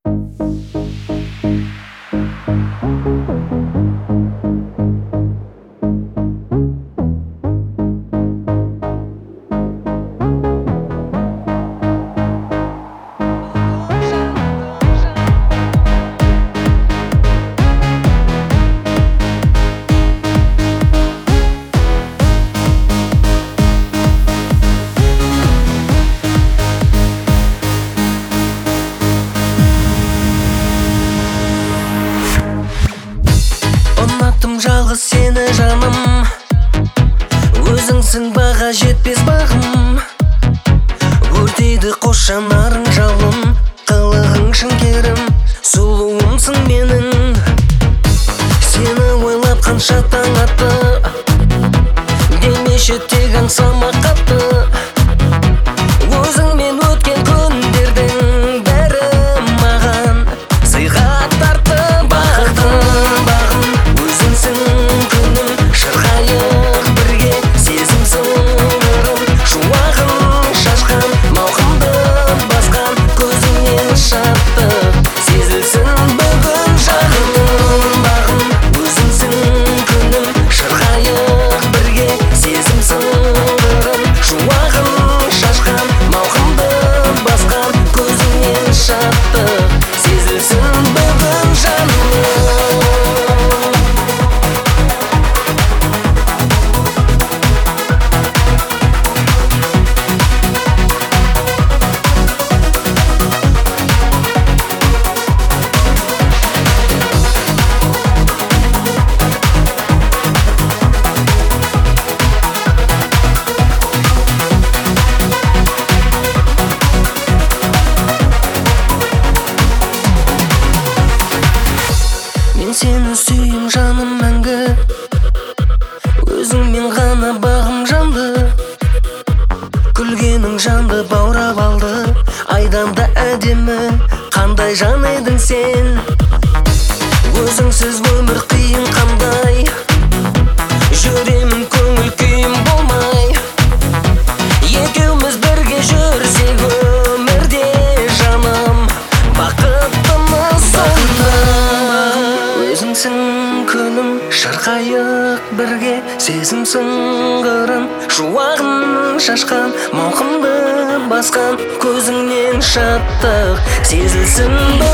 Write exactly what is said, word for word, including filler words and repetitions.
Жалғыз сені жаным, өзіңсің баға жетпес бағым. Өртейді қос жанарың жалын, қылығың шынкерім, сұлуымсың менің. Сені ойлап қанша таң атты, демеші тек аңсама қатты. Өзіңмен өткен күндердің бәрі маған сыйға тартты. Бақытым бағым, өзіңсің күнім, шырқайық бірге, сезім сыңырым, шуағын шашқан, мауқымды басқан, көзіңнен шаттық сезілсін бүгін жаным. Бағым, өзіңсің күнім, шырқайық бірге, сезім сыңырым, шуағын шашқан, мауқымды басқан, көзіңнен шаттық сезілсін бүгін жаным. Мен сені сүйем жаным мәңгі, өзіңмен ғана бағым жанды. Күлгенің жанды баурап алды, айдан да әдемі, қандай жан едің сен. Өзіңсіз өмір қиын қандай, жүремін көңіл күйім болмай. Екеуміз бірге жүрсек өмірде жаным, бақыттымыз сонда. Өзіңсің күнім, шырқайық бірге, сезім сыңғырын, шуағын шашқан, мауқымды басқан, көзіңнен шаттық сезілсін.